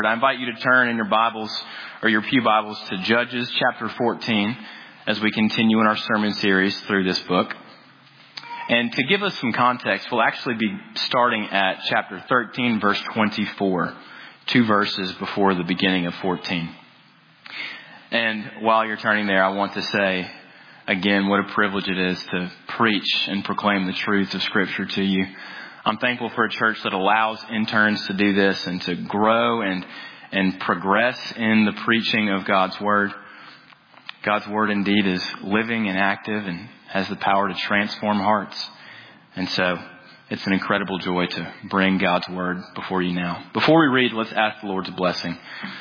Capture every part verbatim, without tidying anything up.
I invite you to turn in your Bibles or your pew Bibles to Judges chapter fourteen as we continue in our sermon series through this book. And to give us some context, we'll actually be starting at chapter thirteen, verse twenty-four, two verses before the beginning of fourteen. And while you're turning there, I want to say again what a privilege it is to preach and proclaim the truth of Scripture to you. I'm thankful for a church that allows interns to do this and to grow and and progress in the preaching of God's Word. God's Word indeed is living and active and has the power to transform hearts. And so it's an incredible joy to bring God's Word before you now. Before we read, let's ask the Lord's blessing.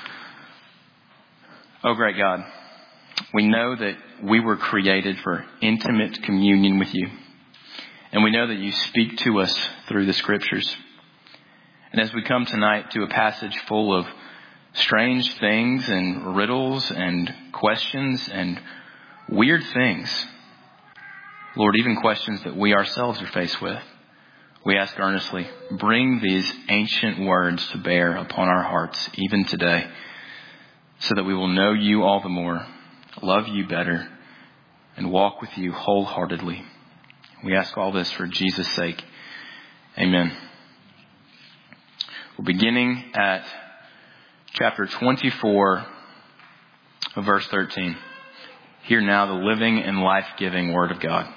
Oh, great God, we know that we were created for intimate communion with you. And we know that you speak to us through the Scriptures. And as we come tonight to a passage full of strange things and riddles and questions and weird things, Lord, even questions that we ourselves are faced with, we ask earnestly, bring these ancient words to bear upon our hearts even today, so that we will know you all the more, love you better, and walk with you wholeheartedly. We ask all this for Jesus' sake. Amen. We're beginning at chapter twenty-four of verse thirteen. Hear now the living and life-giving word of God.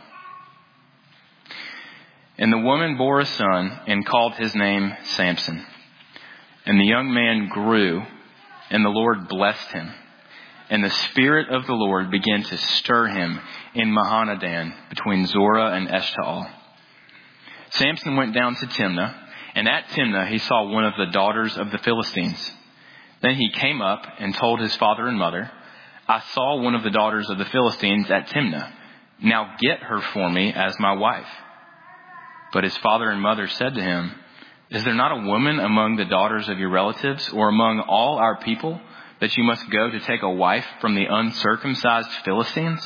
And the woman bore a son and called his name Samson. And the young man grew, and the Lord blessed him. And the Spirit of the Lord began to stir him in Mahaneh-dan between Zorah and Eshtaol. Samson went down to Timnah, and at Timnah he saw one of the daughters of the Philistines. Then he came up and told his father and mother, I saw one of the daughters of the Philistines at Timnah. Now get her for me as my wife. But his father and mother said to him, Is there not a woman among the daughters of your relatives or among all our people that you must go to take a wife from the uncircumcised Philistines?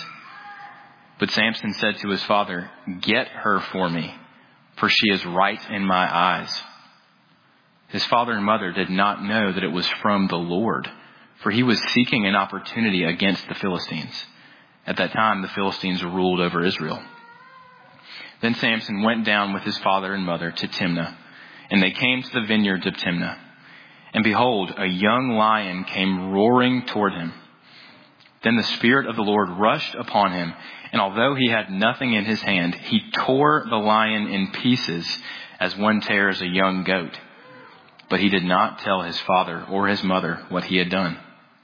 But Samson said to his father, Get her for me, for she is right in my eyes. His father and mother did not know that it was from the Lord, for he was seeking an opportunity against the Philistines. At that time, the Philistines ruled over Israel. Then Samson went down with his father and mother to Timnah, and they came to the vineyards of Timnah. And behold, a young lion came roaring toward him. Then the Spirit of the Lord rushed upon him, and although he had nothing in his hand, he tore the lion in pieces as one tears a young goat. But he did not tell his father or his mother what he had done.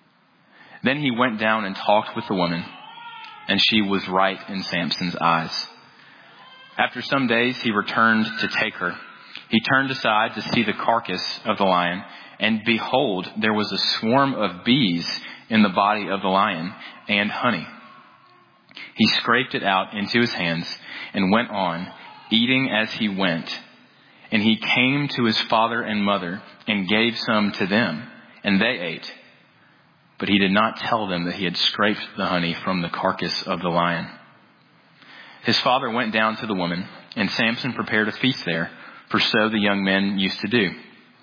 Then he went down and talked with the woman, and she was right in Samson's eyes. After some days he returned to take her. He turned aside to see the carcass of the lion, and behold, there was a swarm of bees in the body of the lion and honey. He scraped it out into his hands and went on, eating as he went. And he came to his father and mother and gave some to them, and they ate. But he did not tell them that he had scraped the honey from the carcass of the lion. His father went down to the woman, and Samson prepared a feast there, for so the young men used to do.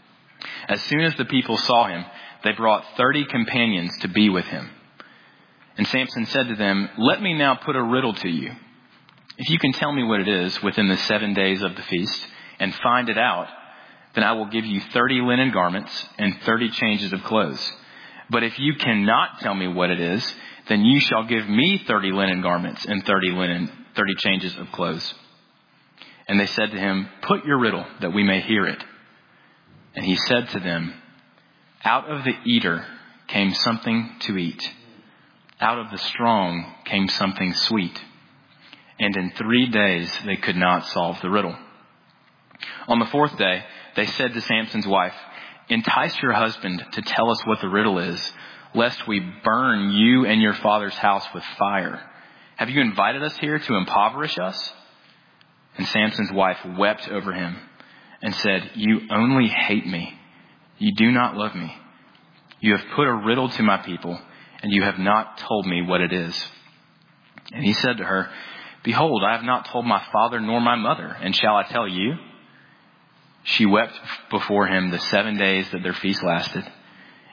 As soon as the people saw him, they brought thirty companions to be with him. And Samson said to them, Let me now put a riddle to you. If you can tell me what it is within the seven days of the feast, and find it out, then I will give you thirty linen garments and thirty changes of clothes. But if you cannot tell me what it is, then you shall give me thirty linen garments and thirty linen, thirty changes of clothes. And they said to him, Put your riddle, that we may hear it. And he said to them, Out of the eater came something to eat. Out of the strong came something sweet. And in three days they could not solve the riddle. On the fourth day, they said to Samson's wife, Entice your husband to tell us what the riddle is, lest we burn you and your father's house with fire. Have you invited us here to impoverish us? And Samson's wife wept over him and said, You only hate me. You do not love me. You have put a riddle to my people, and you have not told me what it is. And he said to her, Behold, I have not told my father nor my mother, and shall I tell you? She wept before him the seven days that their feast lasted.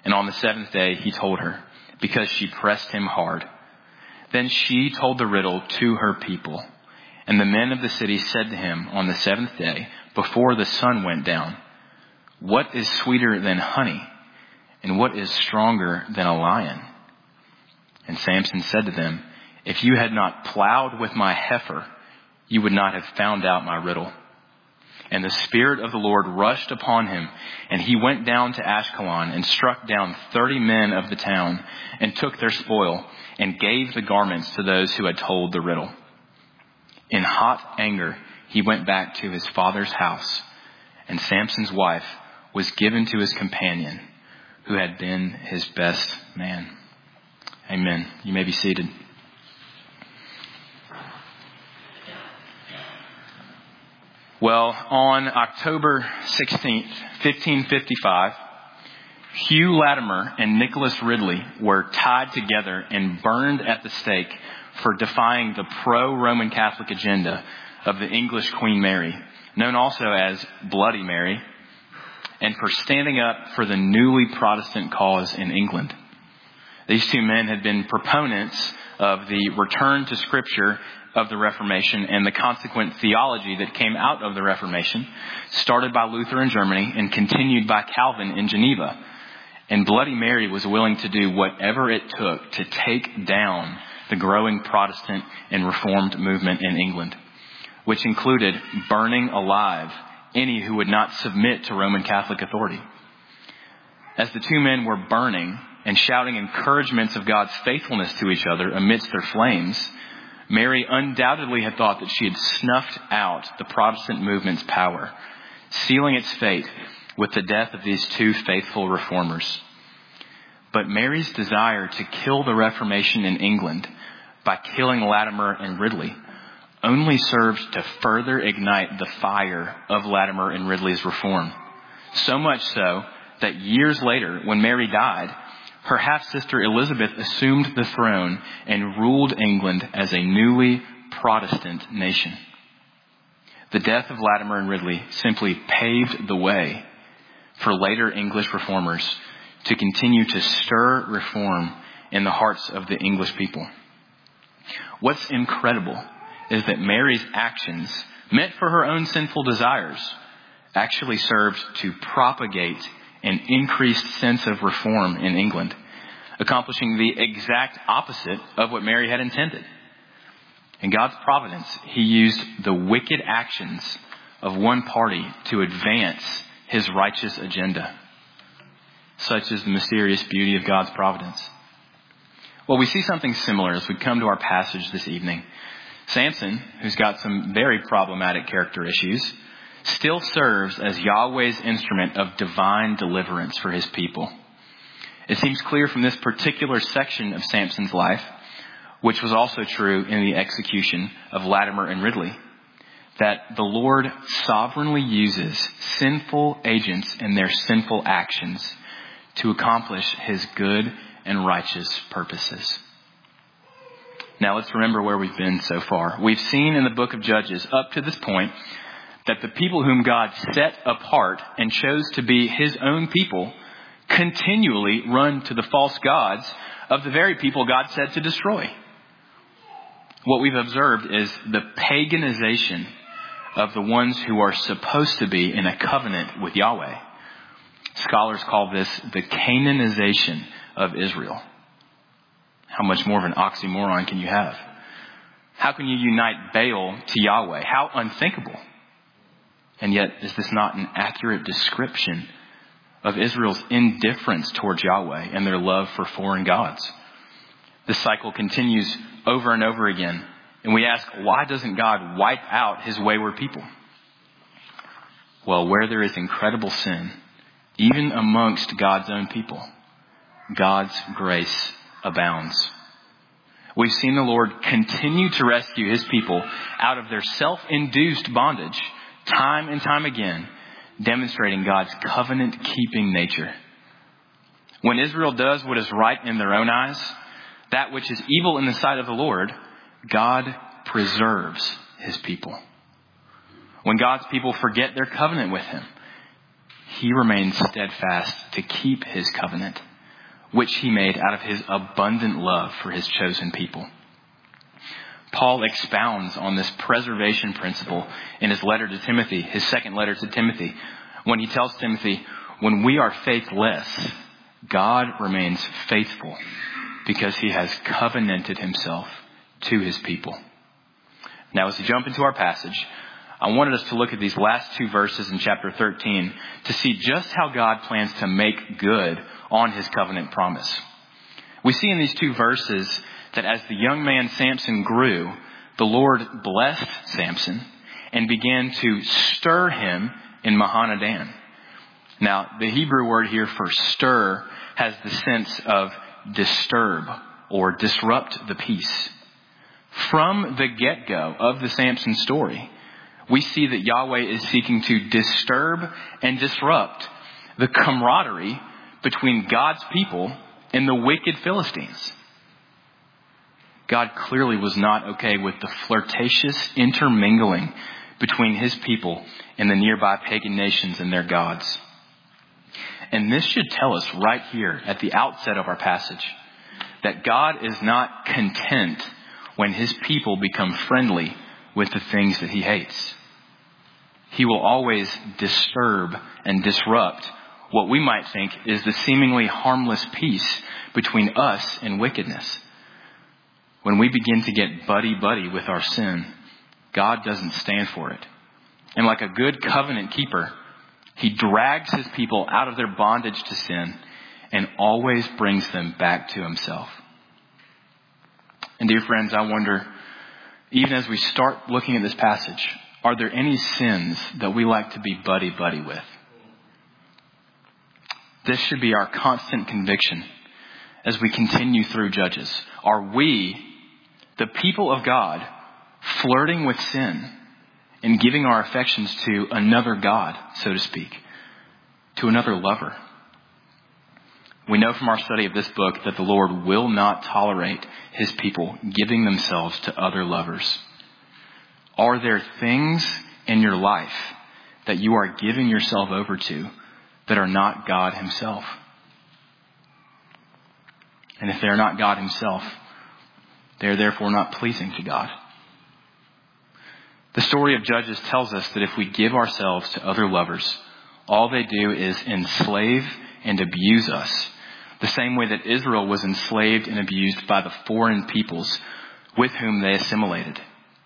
And on the seventh day he told her, because she pressed him hard. Then she told the riddle to her people. And the men of the city said to him on the seventh day, before the sun went down, what is sweeter than honey? And what is stronger than a lion? And Samson said to them, if you had not plowed with my heifer, you would not have found out my riddle. And the Spirit of the Lord rushed upon him, and he went down to Ashkelon and struck down thirty men of the town and took their spoil and gave the garments to those who had told the riddle. In hot anger, he went back to his father's house, and Samson's wife was given to his companion, who had been his best man. Amen. You may be seated. Well, on October sixteenth, fifteen fifty-five, Hugh Latimer and Nicholas Ridley were tied together and burned at the stake for defying the pro-Roman Catholic agenda of the English Queen Mary, known also as Bloody Mary, and for standing up for the newly Protestant cause in England. These two men had been proponents of the return to Scripture of the Reformation and the consequent theology that came out of the Reformation, started by Luther in Germany and continued by Calvin in Geneva. And Bloody Mary was willing to do whatever it took to take down the growing Protestant and Reformed movement in England, which included burning alive any who would not submit to Roman Catholic authority. As the two men were burning and shouting encouragements of God's faithfulness to each other amidst their flames, Mary undoubtedly had thought that she had snuffed out the Protestant movement's power, sealing its fate with the death of these two faithful reformers. But Mary's desire to kill the Reformation in England by killing Latimer and Ridley only served to further ignite the fire of Latimer and Ridley's reform. So much so that years later, when Mary died, her half-sister Elizabeth assumed the throne and ruled England as a newly Protestant nation. The death of Latimer and Ridley simply paved the way for later English reformers to continue to stir reform in the hearts of the English people. What's incredible is that Mary's actions, meant for her own sinful desires, actually served to propagate an increased sense of reform in England, accomplishing the exact opposite of what Mary had intended. In God's providence, he used the wicked actions of one party to advance his righteous agenda. Such is the mysterious beauty of God's providence. Well, we see something similar as we come to our passage this evening. Samson, who's got some very problematic character issues, still serves as Yahweh's instrument of divine deliverance for his people. It seems clear from this particular section of Samson's life, which was also true in the execution of Latimer and Ridley, that the Lord sovereignly uses sinful agents and their sinful actions to accomplish his good and righteous purposes. Now let's remember where we've been so far. We've seen in the book of Judges up to this point that the people whom God set apart and chose to be his own people continually run to the false gods of the very people God said to destroy. What we've observed is the paganization of the ones who are supposed to be in a covenant with Yahweh. Scholars call this the Canaanization of Israel. How much more of an oxymoron can you have? How can you unite Baal to Yahweh? How unthinkable. And yet, is this not an accurate description of Israel's indifference towards Yahweh and their love for foreign gods? This cycle continues over and over again. And we ask, why doesn't God wipe out his wayward people? Well, where there is incredible sin, even amongst God's own people, God's grace abounds. We've seen the Lord continue to rescue his people out of their self-induced bondage time and time again, demonstrating God's covenant-keeping nature. When Israel does what is right in their own eyes, that which is evil in the sight of the Lord, God preserves his people. When God's people forget their covenant with him, he remains steadfast to keep his covenant which he made out of his abundant love for his chosen people. Paul expounds on this preservation principle in his letter to Timothy, his second letter to Timothy, when he tells Timothy, when we are faithless, God remains faithful because he has covenanted himself to his people. Now, as we jump into our passage, I wanted us to look at these last two verses in chapter thirteen to see just how God plans to make good on his covenant promise. We see in these two verses that as the young man Samson grew, the Lord blessed Samson and began to stir him in Mahanadan. Now, the Hebrew word here for stir has the sense of disturb or disrupt the peace. From the get-go of the Samson story, we see that Yahweh is seeking to disturb and disrupt the camaraderie between God's people and the wicked Philistines. God clearly was not okay with the flirtatious intermingling between his people and the nearby pagan nations and their gods. And this should tell us right here at the outset of our passage that God is not content when his people become friendly with the things that he hates. He will always disturb and disrupt what we might think is the seemingly harmless peace between us and wickedness. When we begin to get buddy-buddy with our sin, God doesn't stand for it. And like a good covenant keeper, he drags his people out of their bondage to sin and always brings them back to himself. And dear friends, I wonder, even as we start looking at this passage, are there any sins that we like to be buddy-buddy with? This should be our constant conviction as we continue through Judges. Are we, the people of God, flirting with sin and giving our affections to another God, so to speak, to another lover? We know from our study of this book that the Lord will not tolerate his people giving themselves to other lovers. Are there things in your life that you are giving yourself over to that are not God himself? And if they are not God himself, they are therefore not pleasing to God. The story of Judges tells us that if we give ourselves to other lovers, all they do is enslave and abuse us, the same way that Israel was enslaved and abused by the foreign peoples with whom they assimilated.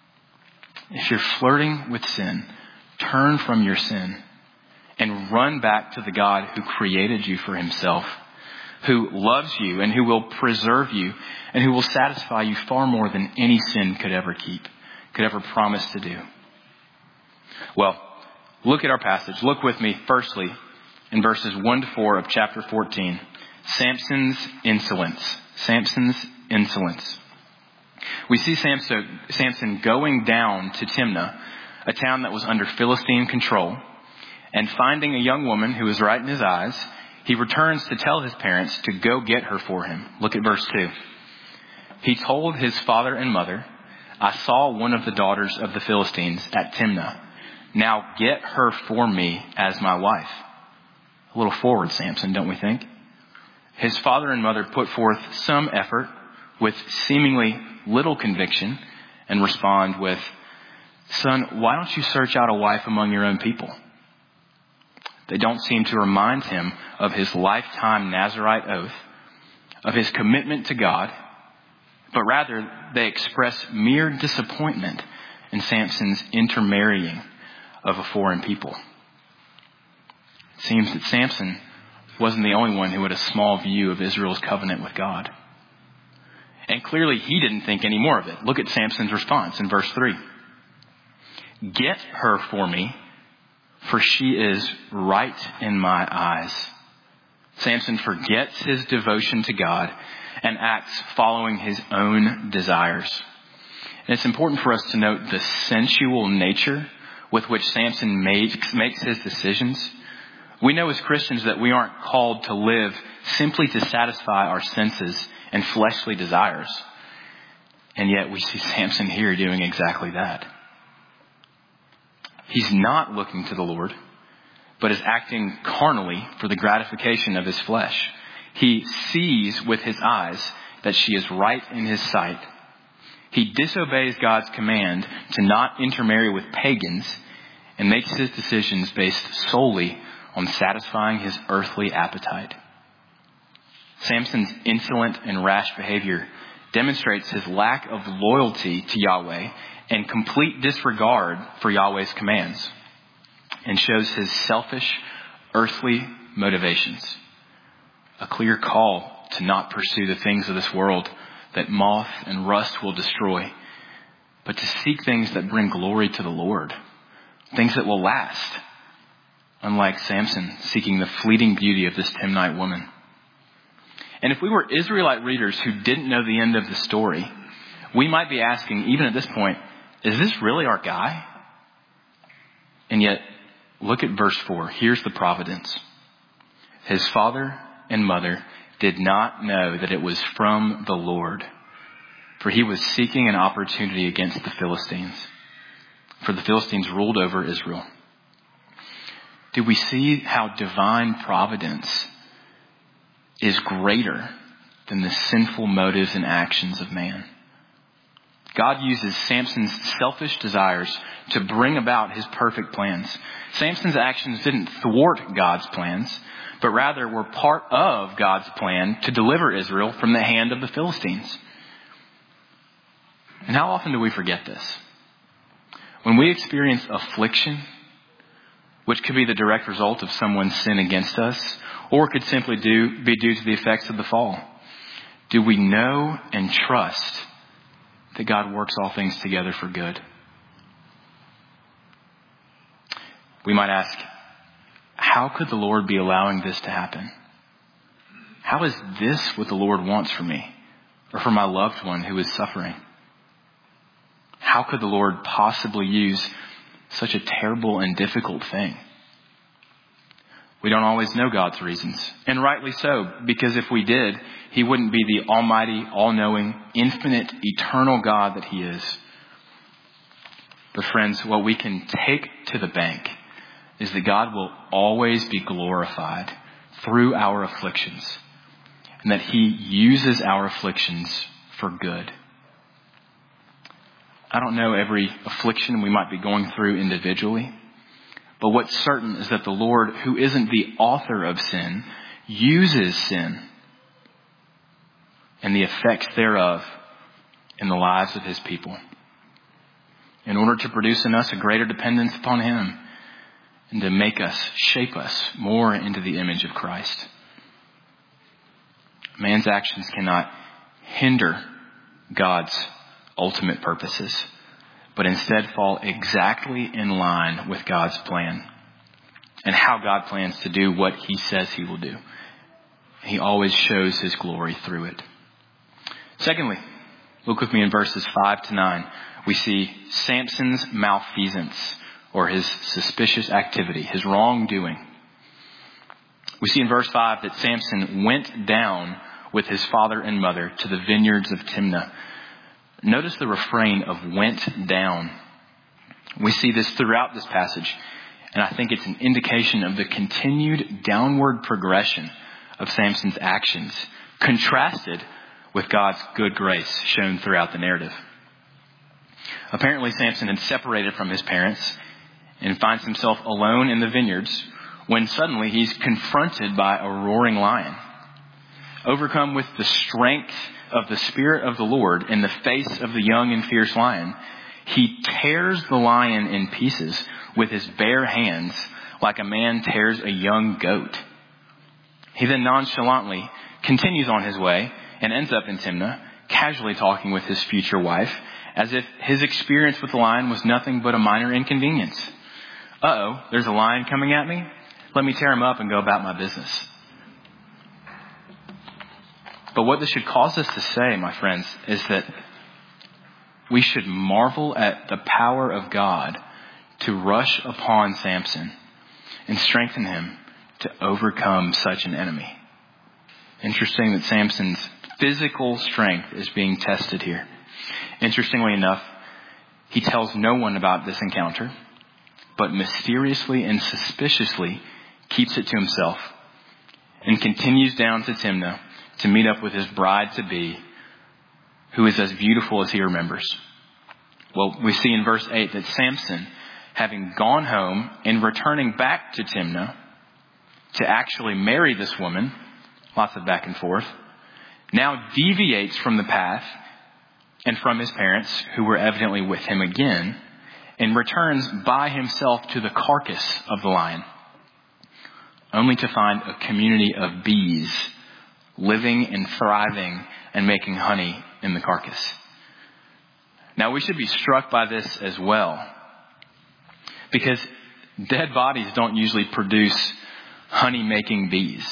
If you're flirting with sin, turn from your sin and run back to the God who created you for himself, who loves you and who will preserve you and who will satisfy you far more than any sin could ever keep, could ever promise to do. Well, look at our passage. Look with me, firstly, in verses one to four of chapter fourteen. Samson's insolence. Samson's insolence. We see Samson, Samson going down to Timnah, a town that was under Philistine control, and finding a young woman who was right in his eyes, he returns to tell his parents to go get her for him. Look at verse two. He told his father and mother, I saw one of the daughters of the Philistines at Timnah. Now get her for me as my wife. A little forward, Samson, don't we think? His father and mother put forth some effort with seemingly little conviction and respond with, son, why don't you search out a wife among your own people? They don't seem to remind him of his lifetime Nazirite oath, of his commitment to God, but rather they express mere disappointment in Samson's intermarrying of a foreign people. It seems that Samson wasn't the only one who had a small view of Israel's covenant with God. And clearly he didn't think any more of it. Look at Samson's response in verse three. Get her for me, for she is right in my eyes. Samson forgets his devotion to God and acts following his own desires. And it's important for us to note the sensual nature with which Samson makes, makes his decisions. We know as Christians that we aren't called to live simply to satisfy our senses and fleshly desires. And yet we see Samson here doing exactly that. He's not looking to the Lord, but is acting carnally for the gratification of his flesh. He sees with his eyes that she is right in his sight. He disobeys God's command to not intermarry with pagans and makes his decisions based solely on satisfying his earthly appetite. Samson's insolent and rash behavior demonstrates his lack of loyalty to Yahweh and complete disregard for Yahweh's commands, and shows his selfish, earthly motivations. A clear call to not pursue the things of this world that moth and rust will destroy, but to seek things that bring glory to the Lord, things that will last, unlike Samson seeking the fleeting beauty of this Timnite woman. And if we were Israelite readers who didn't know the end of the story, we might be asking, even at this point, is this really our guy? And yet, look at verse four. Here's the providence. His father and mother did not know that it was from the Lord, for he was seeking an opportunity against the Philistines, for the Philistines ruled over Israel. Do we see how divine providence is greater than the sinful motives and actions of man? God uses Samson's selfish desires to bring about his perfect plans. Samson's actions didn't thwart God's plans, but rather were part of God's plan to deliver Israel from the hand of the Philistines. And how often do we forget this? When we experience affliction, which could be the direct result of someone's sin against us, or could simply do, be due to the effects of the fall, do we know and trust that God works all things together for good? We might ask, how could the Lord be allowing this to happen? How is this what the Lord wants for me or for my loved one who is suffering? How could the Lord possibly use such a terrible and difficult thing? We don't always know God's reasons, and rightly so, because if we did, he wouldn't be the almighty, all-knowing, infinite, eternal God that he is. But friends, what we can take to the bank is that God will always be glorified through our afflictions, and that he uses our afflictions for good. I don't know every affliction we might be going through individually, but what's certain is that the Lord, who isn't the author of sin, uses sin and the effects thereof in the lives of his people in order to produce in us a greater dependence upon him and to make us, shape us more into the image of Christ. Man's actions cannot hinder God's ultimate purposes, but instead fall exactly in line with God's plan and how God plans to do what he says he will do. He always shows his glory through it. Secondly, look with me in verses five to nine. We see Samson's malfeasance, or his suspicious activity, his wrongdoing. We see in verse five that Samson went down with his father and mother to the vineyards of Timnah. Notice the refrain of went down. We see this throughout this passage, and I think it's an indication of the continued downward progression of Samson's actions, contrasted with God's good grace shown throughout the narrative. Apparently, Samson had separated from his parents and finds himself alone in the vineyards when suddenly he's confronted by a roaring lion. Overcome with the strength of the Spirit of the Lord in the face of the young and fierce lion, he tears the lion in pieces with his bare hands like a man tears a young goat. He then nonchalantly continues on his way and ends up in Timnah, casually talking with his future wife, as if his experience with the lion was nothing but a minor inconvenience. Uh-oh, there's a lion coming at me? Let me tear him up and go about my business. But what this should cause us to say, my friends, is that we should marvel at the power of God to rush upon Samson and strengthen him to overcome such an enemy. Interesting that Samson's physical strength is being tested here. Interestingly enough, he tells no one about this encounter, but mysteriously and suspiciously keeps it to himself. and continues down to Timnah to meet up with his bride-to-be, who is as beautiful as he remembers. Well, we see in verse eight that Samson, having gone home and returning back to Timnah to actually marry this woman, lots of back and forth, now deviates from the path and from his parents, who were evidently with him again, and returns by himself to the carcass of the lion, only to find a community of bees living and thriving and making honey in the carcass. Now, we should be struck by this as well, because dead bodies don't usually produce honey-making bees.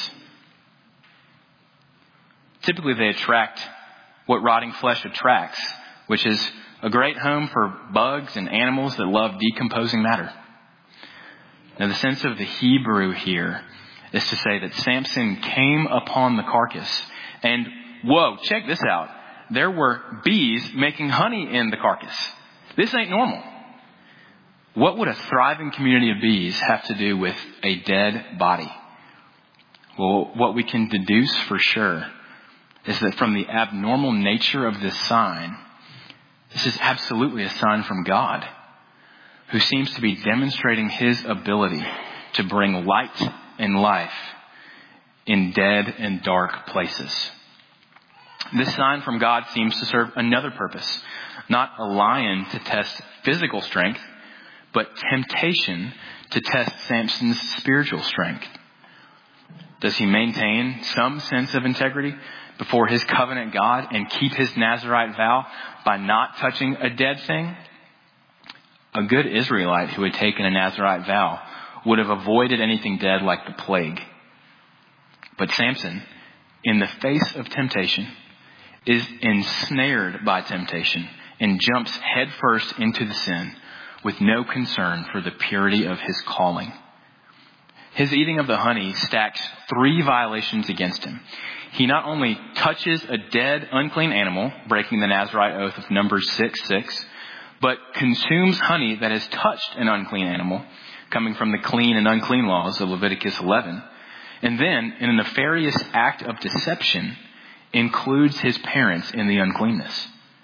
Typically, they attract what rotting flesh attracts, which is a great home for bugs and animals that love decomposing matter. Now, the sense of the Hebrew here is to say that Samson came upon the carcass and, whoa, check this out. There were bees making honey in the carcass. This ain't normal. What would a thriving community of bees have to do with a dead body? Well, what we can deduce for sure is that from the abnormal nature of this sign, this is absolutely a sign from God, who seems to be demonstrating his ability to bring light and life in dead and dark places. This sign from God seems to serve another purpose, not a lion to test physical strength, but temptation to test Samson's spiritual strength. Does he maintain some sense of integrity before his covenant God and keep his Nazirite vow by not touching a dead thing? A good Israelite who had taken a Nazirite vow would have avoided anything dead like the plague. But Samson, in the face of temptation, is ensnared by temptation and jumps headfirst into the sin with no concern for the purity of his calling. His eating of the honey stacks three violations against him. He not only touches a dead, unclean animal, breaking the Nazirite oath of Numbers six six, but consumes honey that has touched an unclean animal, coming from the clean and unclean laws of Leviticus eleven. And then, in a nefarious act of deception, includes his parents in the uncleanness.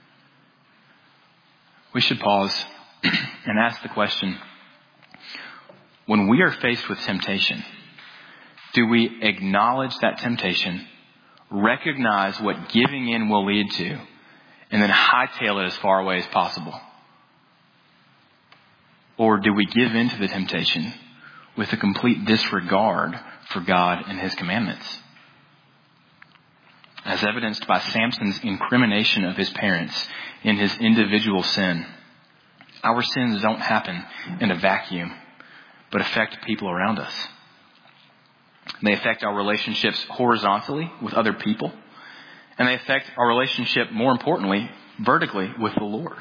We should pause and ask the question, when we are faced with temptation, do we acknowledge that temptation, recognize what giving in will lead to, and then hightail it as far away as possible? Or do we give in to the temptation with a complete disregard for God and his commandments? As evidenced by Samson's incrimination of his parents in his individual sin, our sins don't happen in a vacuum, but affect people around us. They affect our relationships horizontally with other people, and they affect our relationship, more importantly, vertically with the Lord.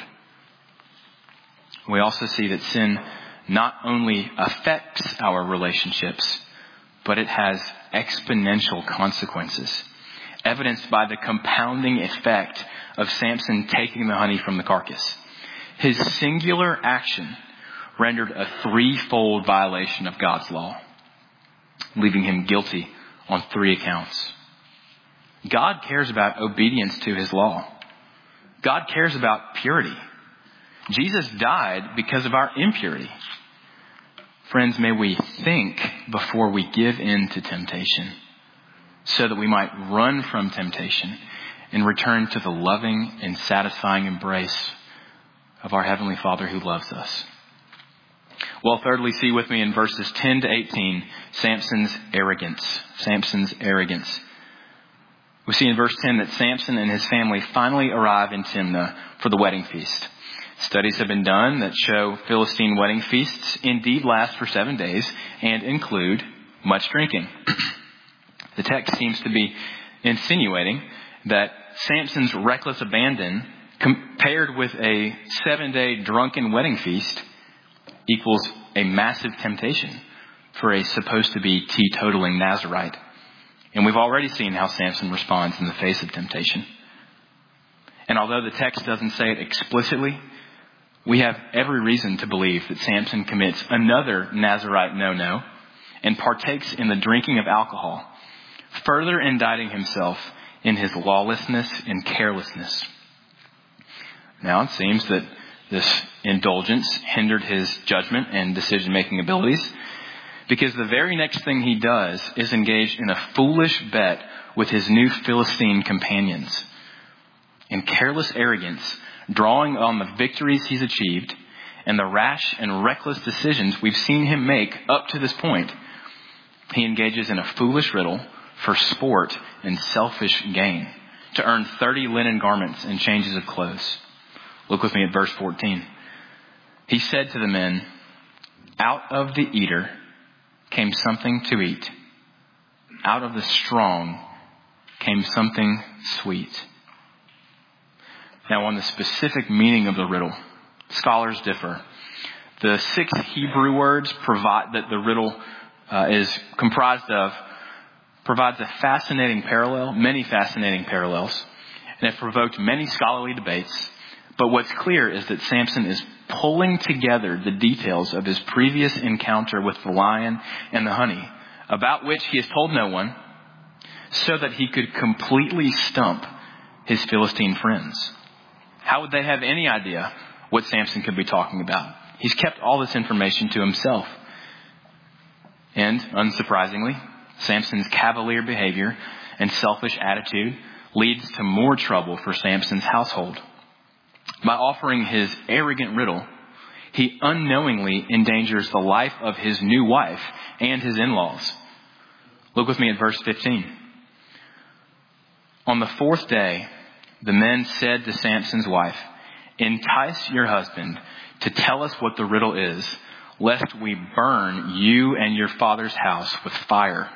We also see that sin not only affects our relationships, but it has exponential consequences, evidenced by the compounding effect of Samson taking the honey from the carcass. His singular action rendered a threefold violation of God's law, leaving him guilty on three accounts. God cares about obedience to his law. God cares about purity. Jesus died because of our impurity. Friends, may we think before we give in to temptation, so that we might run from temptation and return to the loving and satisfying embrace of our Heavenly Father who loves us. Well, thirdly, see with me in verses ten to eighteen, Samson's arrogance. Samson's arrogance. We see in verse ten that Samson and his family finally arrive in Timnah for the wedding feast. Studies have been done that show Philistine wedding feasts indeed last for seven days and include much drinking. The text seems to be insinuating that Samson's reckless abandon, compared with a seven-day drunken wedding feast, equals a massive temptation for a supposed to be teetotaling Nazirite. And we've already seen how Samson responds in the face of temptation. And although the text doesn't say it explicitly, we have every reason to believe that Samson commits another Nazirite no-no and partakes in the drinking of alcohol, further indicting himself in his lawlessness and carelessness. Now it seems that this indulgence hindered his judgment and decision-making abilities, because the very next thing he does is engage in a foolish bet with his new Philistine companions. In careless arrogance, drawing on the victories he's achieved and the rash and reckless decisions we've seen him make up to this point, he engages in a foolish riddle for sport and selfish gain to earn thirty linen garments and changes of clothes. Look with me at verse fourteen. He said to the men, "Out of the eater came something to eat. Out of the strong came something sweet." Now, on the specific meaning of the riddle, scholars differ. The six Hebrew words provide that the riddle uh, is comprised of provides a fascinating parallel, many fascinating parallels, and it provoked many scholarly debates. But what's clear is that Samson is pulling together the details of his previous encounter with the lion and the honey, about which he has told no one, so that he could completely stump his Philistine friends. How would they have any idea what Samson could be talking about? He's kept all this information to himself. And, unsurprisingly, Samson's cavalier behavior and selfish attitude leads to more trouble for Samson's household. By offering his arrogant riddle, he unknowingly endangers the life of his new wife and his in-laws. Look with me at verse fifteen. On the fourth day, the men said to Samson's wife, "Entice your husband to tell us what the riddle is, lest we burn you and your father's house with fire."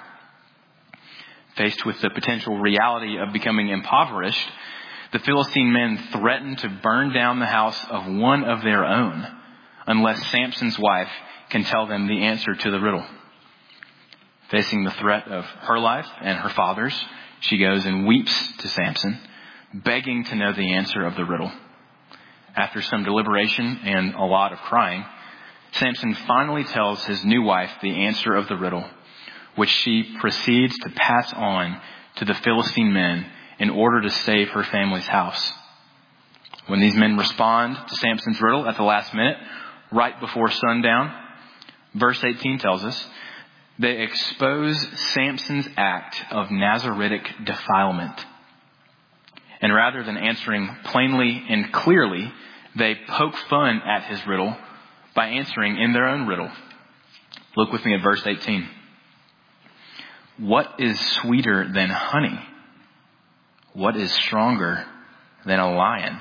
Faced with the potential reality of becoming impoverished, the Philistine men threatened to burn down the house of one of their own unless Samson's wife can tell them the answer to the riddle. Facing the threat of her life and her father's, she goes and weeps to Samson, begging to know the answer of the riddle. After some deliberation and a lot of crying, Samson finally tells his new wife the answer of the riddle, which she proceeds to pass on to the Philistine men in order to save her family's house. When these men respond to Samson's riddle at the last minute, right before sundown, verse eighteen tells us, they expose Samson's act of Nazaritic defilement. And rather than answering plainly and clearly, they poke fun at his riddle by answering in their own riddle. Look with me at verse eighteen. What is sweeter than honey? What is stronger than a lion?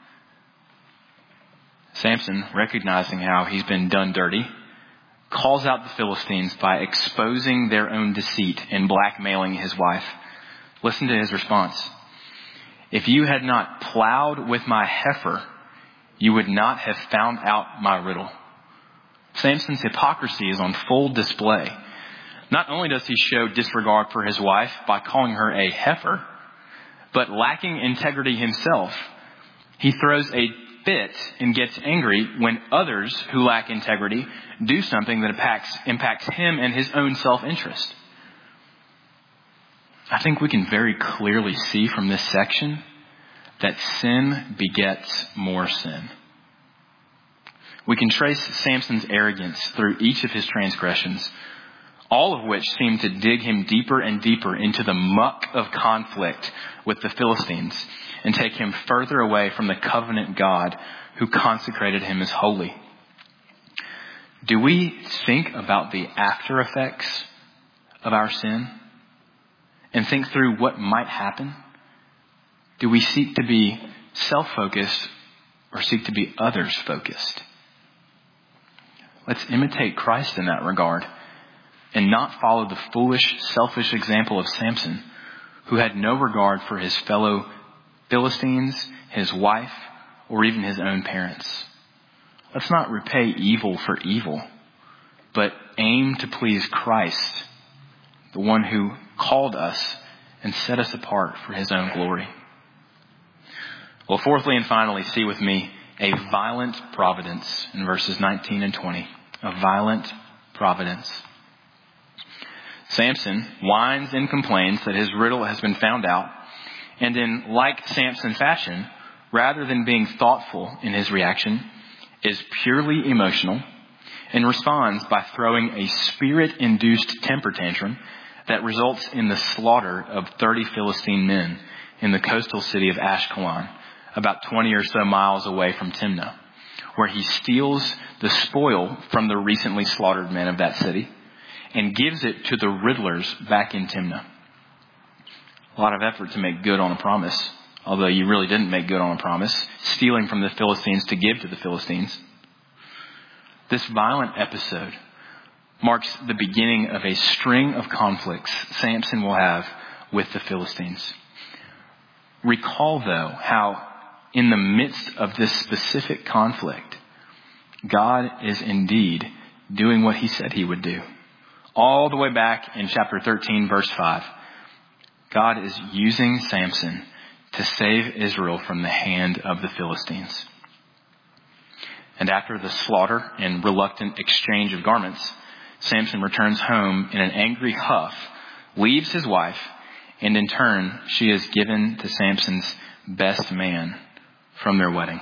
Samson, recognizing how he's been done dirty, calls out the Philistines by exposing their own deceit and blackmailing his wife. Listen to his response. "If you had not plowed with my heifer, you would not have found out my riddle." Samson's hypocrisy is on full display. Not only does he show disregard for his wife by calling her a heifer, but lacking integrity himself, he throws a fit and gets angry when others who lack integrity do something that impacts, impacts him and his own self-interest. I think we can very clearly see from this section that sin begets more sin. We can trace Samson's arrogance through each of his transgressions, all of which seem to dig him deeper and deeper into the muck of conflict with the Philistines and take him further away from the covenant God who consecrated him as holy. Do we think about the after effects of our sin and think through what might happen? Do we seek to be self-focused or seek to be others-focused? Let's imitate Christ in that regard and not follow the foolish, selfish example of Samson, who had no regard for his fellow Philistines, his wife, or even his own parents. Let's not repay evil for evil, but aim to please Christ, the one who called us and set us apart for his own glory. Well, fourthly and finally, see with me a violent providence in verses nineteen and twenty. A violent providence. Samson whines and complains that his riddle has been found out, and in like Samson fashion, rather than being thoughtful in his reaction, is purely emotional and responds by throwing a spirit-induced temper tantrum that results in the slaughter of thirty Philistine men in the coastal city of Ashkelon, about twenty or so miles away from Timnah, where he steals the spoil from the recently slaughtered men of that city and gives it to the riddlers back in Timnah. A lot of effort to make good on a promise, although you really didn't make good on a promise, stealing from the Philistines to give to the Philistines. This violent episode marks the beginning of a string of conflicts Samson will have with the Philistines. Recall, though, how in the midst of this specific conflict, God is indeed doing what he said he would do. All the way back in chapter thirteen, verse five, God is using Samson to save Israel from the hand of the Philistines. And after the slaughter and reluctant exchange of garments, Samson returns home in an angry huff, leaves his wife, and in turn, she is given to Samson's best man from their wedding.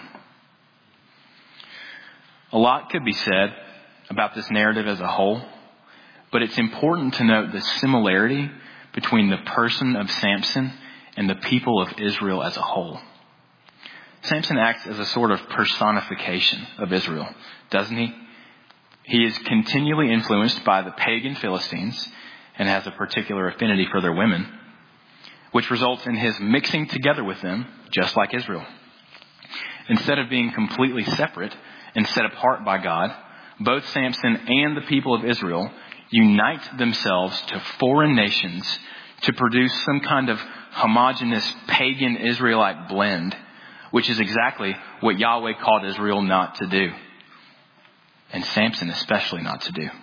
A lot could be said about this narrative as a whole, but it's important to note the similarity between the person of Samson and the people of Israel as a whole. Samson acts as a sort of personification of Israel, doesn't he? He is continually influenced by the pagan Philistines and has a particular affinity for their women, which results in his mixing together with them, just like Israel. Instead of being completely separate and set apart by God, both Samson and the people of Israel unite themselves to foreign nations to produce some kind of homogeneous pagan Israelite blend, which is exactly what Yahweh called Israel not to do. And Samson especially not to do.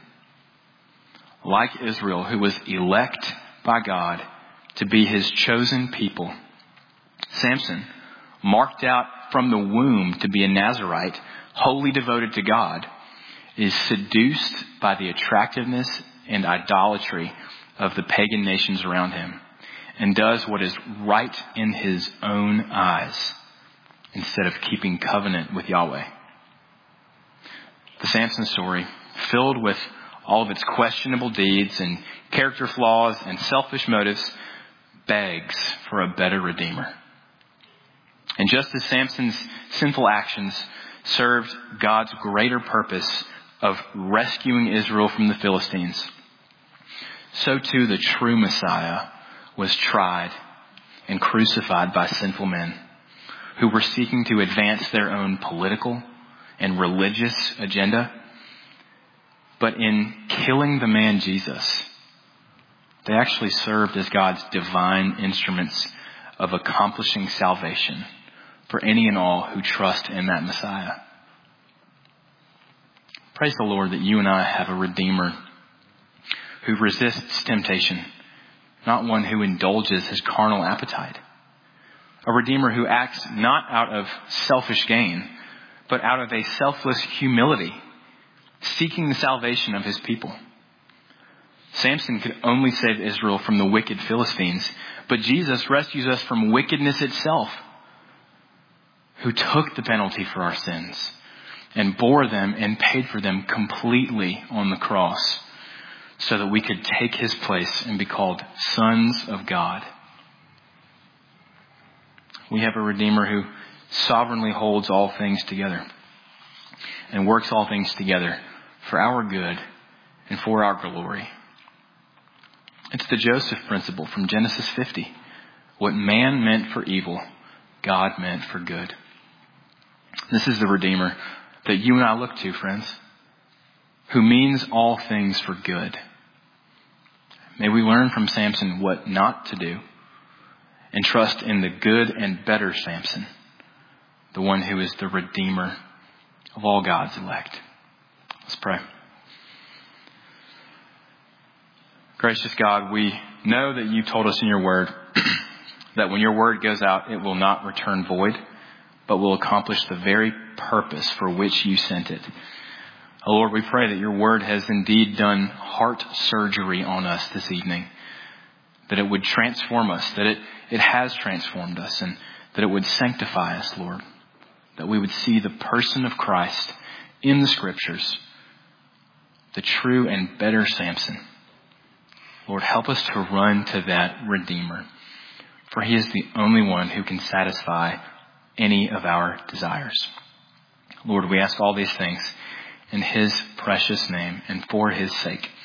Like Israel, who was elect by God to be his chosen people, Samson, marked out from the womb to be a Nazirite, wholly devoted to God, is seduced by the attractiveness and idolatry of the pagan nations around him and does what is right in his own eyes instead of keeping covenant with Yahweh. The Samson story, filled with all of its questionable deeds and character flaws and selfish motives, begs for a better redeemer. And just as Samson's sinful actions served God's greater purpose of rescuing Israel from the Philistines, so too the true Messiah was tried and crucified by sinful men who were seeking to advance their own political and religious agenda. But in killing the man Jesus, they actually served as God's divine instruments of accomplishing salvation for any and all who trust in that Messiah. Praise the Lord that you and I have a Redeemer who resists temptation, not one who indulges his carnal appetite. A Redeemer who acts not out of selfish gain, but out of a selfless humility, seeking the salvation of his people. Samson could only save Israel from the wicked Philistines, but Jesus rescues us from wickedness itself, who took the penalty for our sins and bore them and paid for them completely on the cross so that we could take his place and be called sons of God. We have a Redeemer who sovereignly holds all things together and works all things together for our good and for our glory. It's the Joseph principle from Genesis fifty. What man meant for evil, God meant for good. This is the Redeemer that you and I look to, friends, who means all things for good. May we learn from Samson what not to do and trust in the good and better Samson, the one who is the Redeemer of all God's elect. Let's pray. Gracious God, we know that you told us in your word that when your word goes out, it will not return void, but will accomplish the very purpose for which you sent it. Oh Lord, we pray that your word has indeed done heart surgery on us this evening, that it would transform us, that it, it has transformed us, and that it would sanctify us, Lord, that we would see the person of Christ in the Scriptures, the true and better Samson. Lord, help us to run to that Redeemer, for he is the only one who can satisfy any of our desires. Lord, we ask all these things in his precious name and for his sake.